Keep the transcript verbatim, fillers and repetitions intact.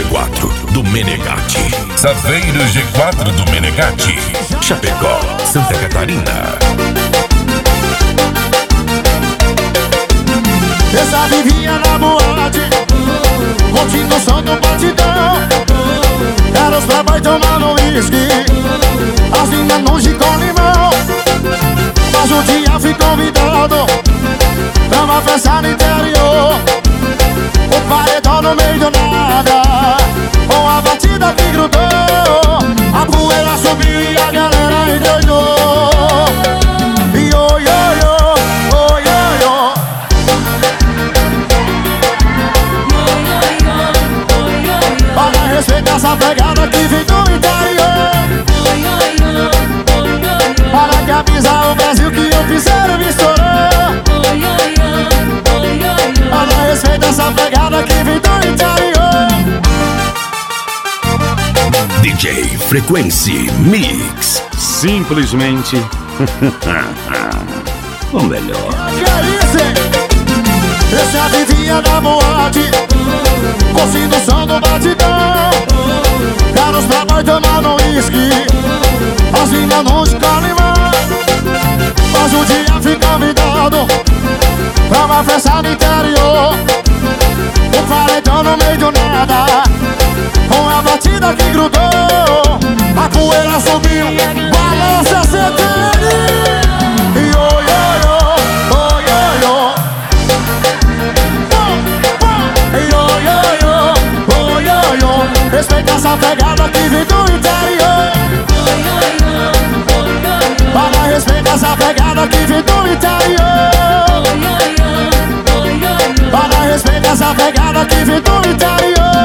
quatro do Menegatti. Saveiro G quatro do Menegatti. Chapecó, Santa Catarina. Eu já vivia na boate, curtindo o som do batidão. Era os playboy tomando uísque, as minas no gin com limão. Mas um dia fui convidado pra uma festa no interior. O paredão no meio do nada, com a batida que grudou. A poeira subiu e a galera endoidou. E oi, oi, oi, oi, oi, oi. Para respeitar essa pegada que vem do interior. Para que avisar o Brasil que o piseiro me estourou. Para respeitar essa pegada que vem do interior. D J Frequency Mix. Simplesmente o melhor. Que é isso? Eu já vivia na boate, curtindo o som do batidão. Era os playboy tomando uísque, as minas no limão. Mas um dia fui convidado pra uma festa no interior. O paredão no meio do nada, com a batida que grudou. A poeira subiu, balança C T N. E oi, oi, oi, oi, oi, oi. E oi, oi, oi, oi, oi, oi. Respeita essa pegada que vem do interior. Para respeitar essa pegada que vem do interior. Para respeitar essa pegada que vem do interior.